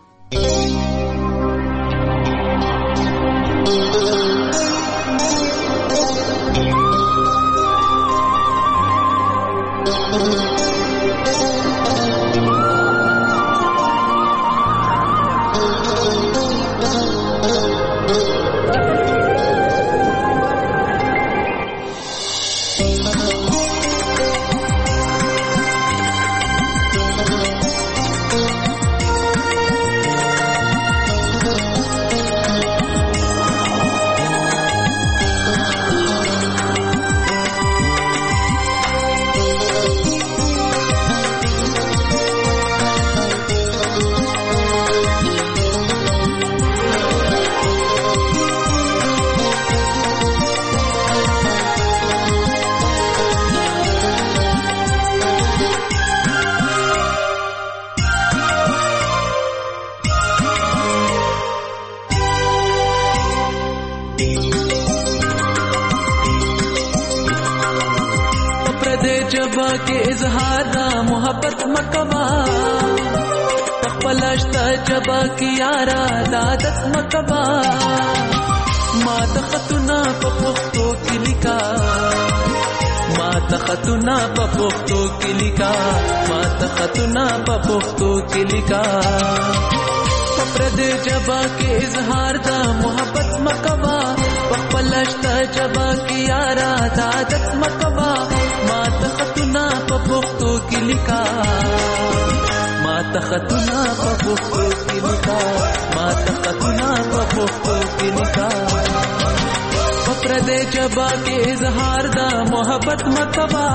जबा के इजहार दा मोहब्बत मकबा तखपलश्ता जबा की यारा दादत मकबा ما تختنا په پښتو کې لیکا ما تختنا په پښتو کې لیکا ما تختنا په پښتو کې لیکا پر دې جبا کې اظهار دا محبت مکوا خپلشتا جبا کې یارا عادت مکوا ما تختنا په پښتو کې لیکا ما تختنا په پښتو کې لیکا ما تختنا په پښتو کې لیکا پر دې جبا کې اظهار دا محبت مکوا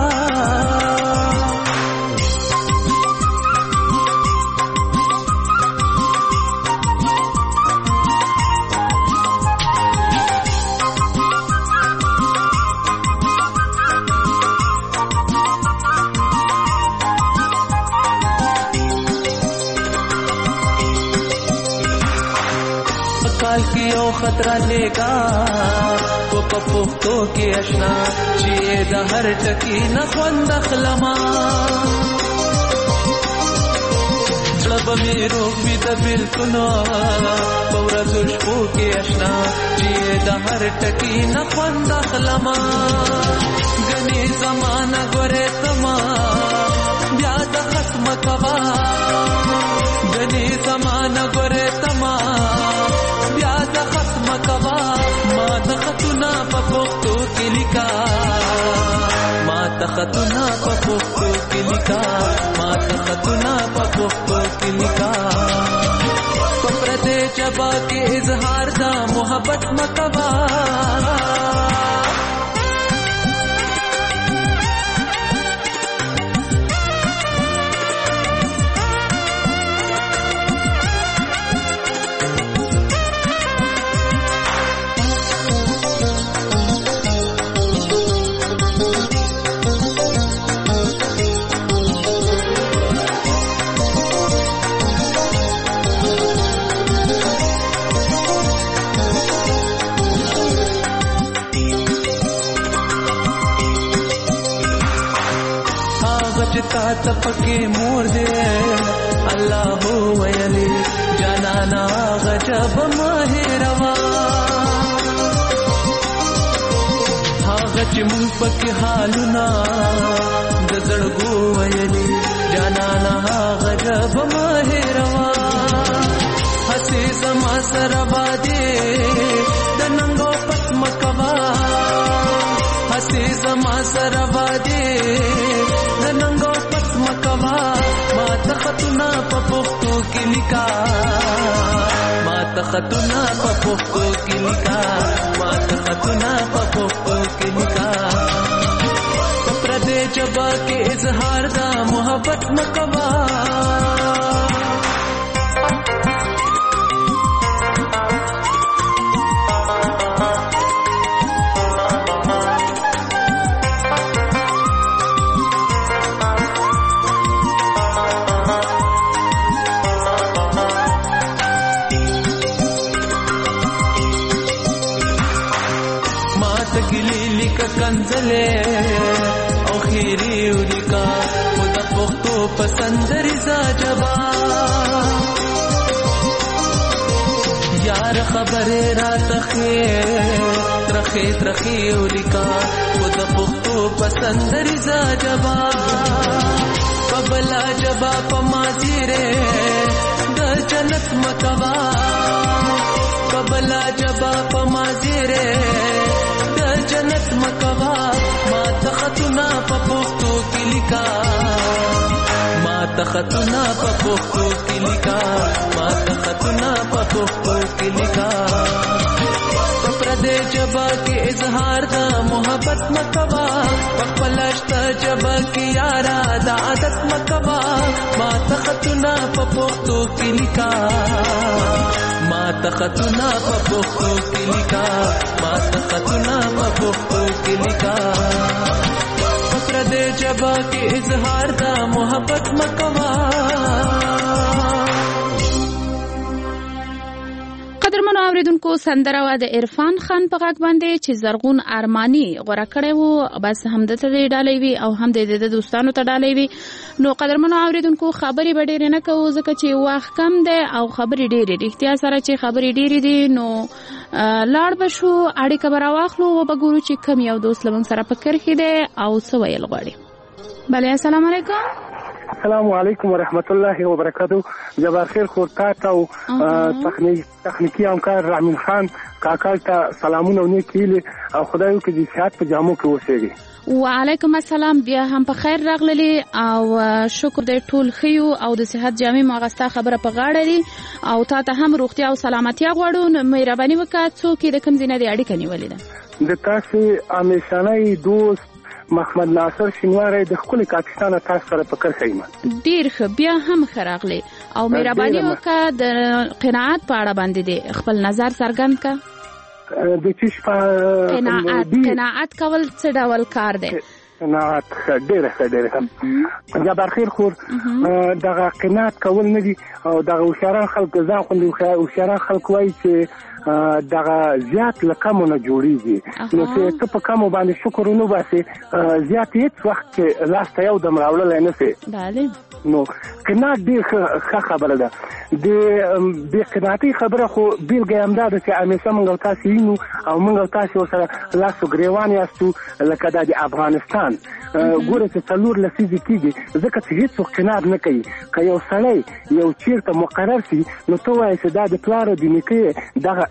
की ओ खतरा लेगा वो पपुख्तो के अशना चीए दहर टकी न खुंद खलमा जब मेरो बिद बिल्कुल पौरा जुल्फो के अशना चीए दहर टकी न खुंद खलमा गनी जमाना गोरे तमा ब्याद खत्म कवा गनी जमाना गोरे तमा ब्याद खत्म कवा ما تختنا په پښتو کې لیکا ما تخ خطونه په پښتو کې لیکا ما ته خطونه په پښتو کې لیکا په پردې ژبه کې اظهار دا محبت مکوا تا تپکے مور دے اللہ ویلی جانانا غجب ماہروا هاغه مون پکې حالنا د زړګو ویلی جانانا غجب ماهروا هسي زما سره باندې د ننګو پسم کوا هسي زما سره باندې د ننګو پسم کوا ما تختنا په پښتو کې لیکا ما تختنا په پښتو کې لیکا ما تختنا په پښتو کې لیکا پر دې جبا کې اظهار دا محبت مکوا کنزله او خیری ولیکا او د پښتو پسند رضا جبا یار خبره را تخه ترخی ولیکا او د پښتو پسند رضا جبا قبلا جبا پمازیره د جنت مکوا قبلا جبا پمازیره جنت مکوا ما تختنا په پښتو کې لیکا ما تختنا په پښتو کې لیکا ما تختنا په پښتو کې لیکا پر دې جبا کې اظهار دا محبت مکوا خپل شته جبا کې یارا د عادت مکوا ما تختنا په پښتو کې لیکا ما تختنا په پښتو کې لیکا ما تختنا په پښتو کې لیکا پر دې جبا کې اظهار دا محبت مکوا قدرمنو اوریدونکو سندره وا د عرفان خان په غږ باندې چې زرغون ارمانی غوړه کړې وو بس هم د ته ډالۍ وی او هم د دوستانو ته ډالۍ وی نو قدرمنو اوریدونکو خبري به ډېر نه کوو ځکه چې وخت کم دی او خبري ډېرې احتیاط سره چې خبري ډېرې دي نو لاړ بشو اړیکه برا واخلو او بګورو چې کم یو دوست لمن سره پکر خېده او سویل غواړي بله السلام علیکم السلام علیکم ورحمت الله وبرکاتو جبار خیر خورتا او تخنیکی همکار رامین خان کاکا ته سلامونه ونکیل او خدای وکړي چې صحت په جامو کې اوسېږي وعلیکم السلام بیا هم په خیر راغللی او شکر دې ټول خيو او د صحت جامع مغستا خبره په غاړه دي او ته هم روغتیا او سلامتی غواړو مهرباني وکړه څوک د کوم ځای نه دی اړیکه نیولې ده د تاسو همیشنی دوست محمد ناصر شینواری د خپل پاکستان تاسو سره پکر خیمه ډیر ښه بیا هم خراغلی او مهرباني وکړه د قناعت په اړه باندې دې خپل نظر څرګند کړه د چیش په قناعت کول څه ډول کار دی قناعت ډېر جبار خیر خور دغه قناعت کول نه دي او دغه هوښیاران خلک ځان خوندي هوښیاران خلک وایي چې دغه زیات له کمو نه جوړیږي نو چې ته په کمو باندې شکر ونه باسې زیات هېڅ وخت کې لاس ته یو دم راوړلی نه سې نو قناعت ډېر ښه خبره ده د قناعتي خبره خو بیلګه همدا ده چې همیشه موږ تاسو وینو او موږ تاسو سره لاس ګریوان یاستو لکه د افغانستان ګوره چې 4 لسیزې کېږي ځکه چې هېڅوک قناعت نه کوي که یو سړی یو چیرته مقرر شي نو ته وایې چې دا د پلار او د نیکه دغه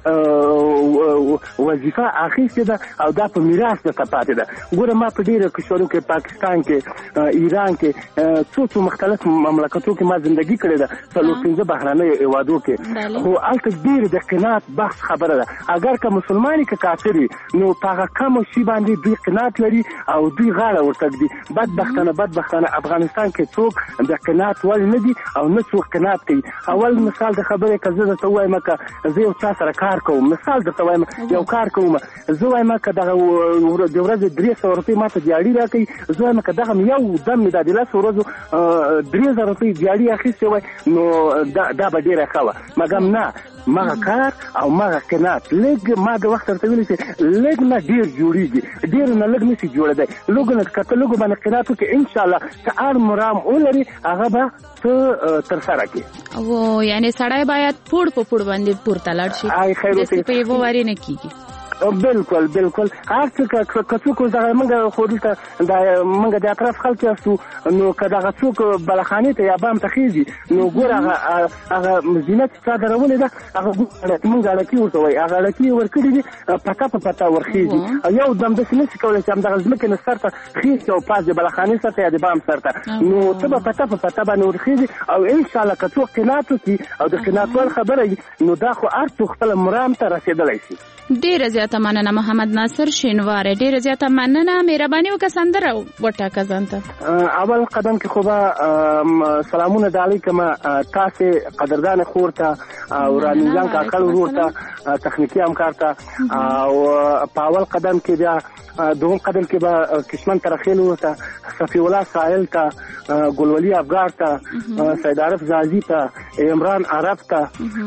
وظیفه اخیستې ده او دا په میراث درته پاتې ده. ګوره ما په ډېرو کشورو کې پاکستان کې ایران کې څو مختلف مملکتو کې ما زندگی کړې ده 4-5 بهرنیو هېوادو کې خو هلته ډېر د قناعت بحث خبره ده. اگر که مسلمان که کافر وي نو په هغه کمو شي باندې دوی قناعت لري او دوی غاړه ورته ږدي. بدبختانه افغانستان کې څوک د قناعت ول نه دي او نه څوک قناعت کوي. اول مثال د خبرې که زه درته ووایم که زه یو چا سره کار کوم مثال درته وایم یو کار کوم زه وایم که دغه د ورځې 300 روپۍ ماته دیاړي راکوي زه وایم که دغه یو دم مې د 10 ورځو 3000 روپۍ دیاړي اخیستې وای نو دا به ډېره ښه وه مګم نه مغه کار او مغه قناعت لږ ما د وخت ورته ویلي چې لږ نه ډېر جوړېږي ډېر نه لږ نشي جوړېدی لږ نه که ته لږو باندې قناعت وکړې انشاءالله که اړ مرام ولري هغه به ته ترسره کړې. او یعنې سړی باید پوړ په پوړ باندې پورته لاړ شي داسې په یوه وارې نه کېږي. بالکل هر څه که څوک دغه موږ خو دلته موږ د اطراف خلک یاستو نو که دغه څوک بلخانې ته یا بام ته خېږي نو ګوره هغه زینت چا درولې ده هغه موږ اړکي ورته وایي هغه اړکي یې ورکړي دي پته په پته ورخېږي او یو دم داسې نشي کولی چې همدغه ځمکې نه سر ته خېږي او پاس د بلخانې سر ته یا د بام سر ته نو ته به پته په پته باندې ورخېږي او انشاءالله که څوک قناعت وکړي او د قناعت ول خبره وي نو دا خو هر څوک خپله مرام ته رسېدلی شي. ډیره زیاته مننه محمد ناصر شینواری ډیره زیاته مننه مهرباني وکړه سندره وټاکه ځان ته. اول قدم کې خو به سلامونه ډالۍ کړم تاسې قدردان خور ته او رامینجان کاکړ ورور ته تخنیکي همکار ته او په اول قدم کې بیا دوم قدم کې به کشمن ترخیل ورته صفی الله سائل ته ګلولي افغار ته سید عارف زازي ته عمران عرب ته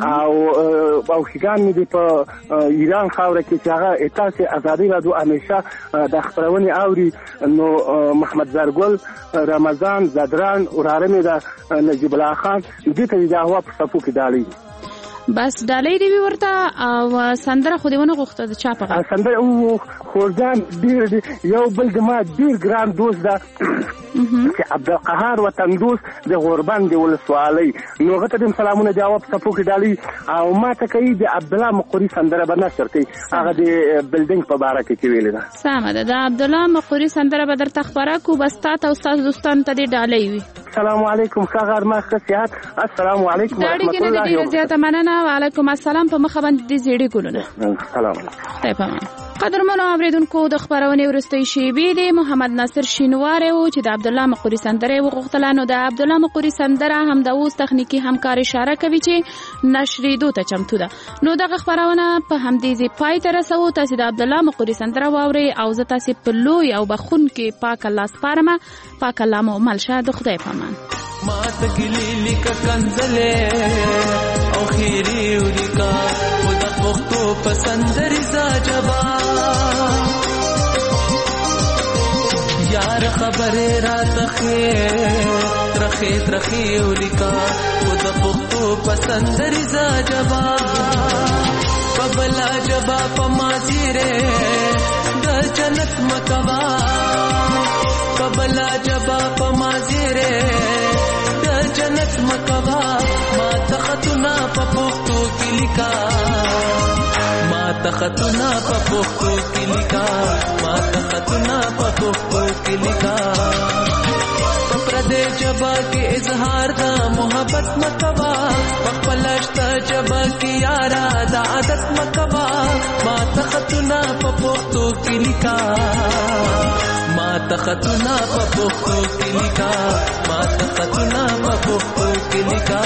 او خیګان مې دي په ایران خاوره کې چې هغه تاسې ازادي راډیو همیشه د خپرونې اوري نو محمد زرګل رمضان زدران وراره مې د نجیب الله خان دې ته د هوا په صفو کې ډالۍ بس ډالۍ دی ورته او سندره خو دې ونه غوښته د چا په غږ سندره او خورجان ډېر یو بل د ما ډېر ګران دوست ده چې عبدالقهار وطن دوست د غوربند ولسوالۍ نو هغه ته د سلامونه د هوا په صفو کې ډالۍ او ما ته کوي د عبدالله مقوري سندره به نشر کوي هغه د بلډینګ په باره کې ویلې ده. سمه ده د عبدالله مقوري سندره به درته خپره کړو بس تا ته او ستاسو دوستانو ته دې ډالۍ وي. السلام علیکم ښه غرمه ښه صحت السلام علیکم ورحمت الله وبرکاته. زیاته مننه وعلیکم السلام په مخه باندې دې زیړې ګلونه سلام علیکم. قدرمنو اوریدونکو د خبرونې وروستۍ شیبې دی محمد ناصر شینواری و چې د عبدالله مقوري سندره وغوښتله نو د عبدالله مقوري سندره هم د اوس تخنیکي همکار اشاره کوي چې نشریدو ته چمتو ده. نو دغه خبرونه په همدې ځای پای ته رسوو. تاسې د عبدالله مقوري سندره واورئ او زه تاسې په لوی او بخښونکي پاک الله سپارمه. پاک الله مو مل شه. د خدای په امان. مات ګلی لیکه کنځلې او خیری ولیکا خدا پختو پسندر زاجبا یار خبره را ترخی ولیکا خدا پختو پسندر زاجبا ببلا جبا پمازیره د جنت مکوا ببلا جبا پمازیره جنت مکوا ما تختنا په پختو کې لیکا ما تختنا په پختو کې لیکا ما تختنا په پختو کې لیکا پردې جبا کې اظهار دا محبت مکوا خپلشت جبا کې یارا دا عادت مکوا ما تختنا په پختو کې لیکا ما تختنا په پختو کې لیکا ما تختنا په پختو کې لیکا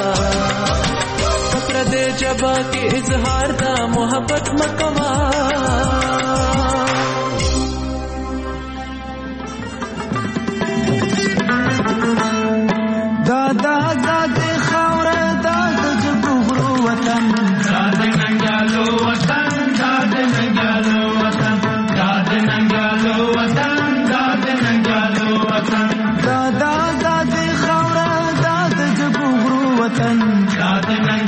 پردې جبا کې اظهار دا محبت مکوا دا آزاد خاور دا د جګړو وطن دا د ننګالو وطن دا د ننګالو وطن دا د ننګالو وطن دا د ننګالو وطن دا آزاد خاور دا د جګړو وطن دا د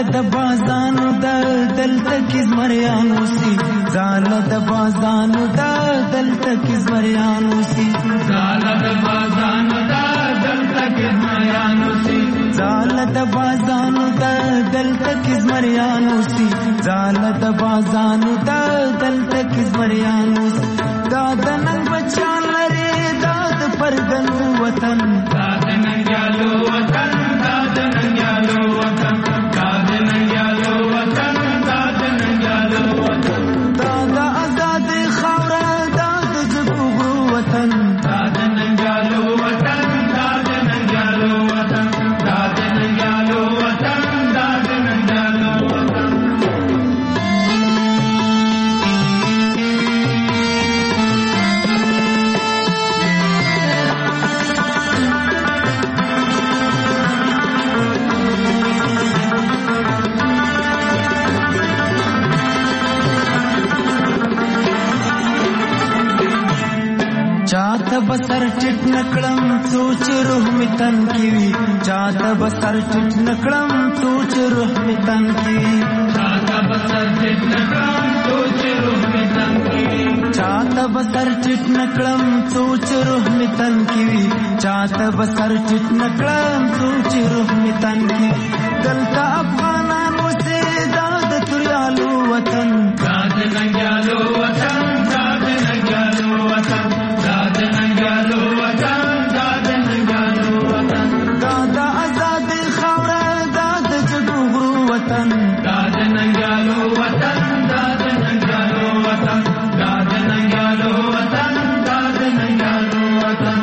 د بازانو د دلته کې زمریانو سي زاله د بازانو د دلته کې زمریانو سي زاله د بازانو د دلته کې زمریانو سي زاله د بازانو د دلته کې زمریانو سي زاله د بازانو د دلته کې زمریانو سي دا د نن بچان لري دا د پردنو وطن دا د ننګیالو وطن دا د ننګیالو وطن دا د ننګیالو وطن دا د ننګیالو وطن دا د آزاد خاوره دا د جګړو وطن دا د ننګیالو وطن دا د ننګیالو وطن دا د ننګیالو وطن دا د ننګیالو وطن چاته بسر ټټ نکړم سوچ روح می تن کی وی چاته بسر ټټ نکړم سوچ روح می تن کی چاته بسر ټټ نکړم سوچ روح می تن کی چاته بسر ټټ نکړم سوچ روح می تن کی چاته بسر ټټ نکړم سوچ روح می تن کی دلته افغانانو سي دا د تریالو وطن دا د ننګیالو وطن دا د ننګیالو وطن دا د ننګیالو وطن دا د ننګیالو وطن دا د آزاد خاوره دا د جګړو وطن دا د ننګیالو وطن دا د ننګیالو وطن دا د ننګیالو وطن دا د ننګیالو وطن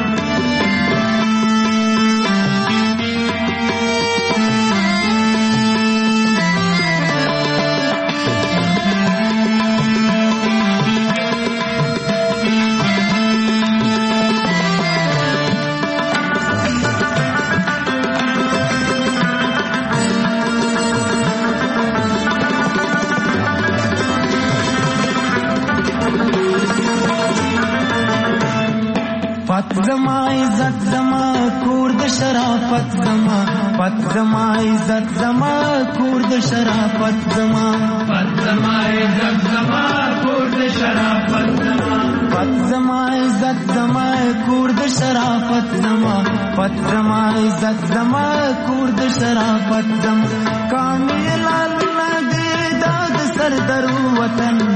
زما عزت زما کور د شرافت زما پت زما عزت زما کور د شرافت زما پت زما عزت زما کور د شرافت زما پت زما عزت زما کور د شرافت زما پت زما عزت زما کور د شرافت زما کامل لال ندی د سر درو وطن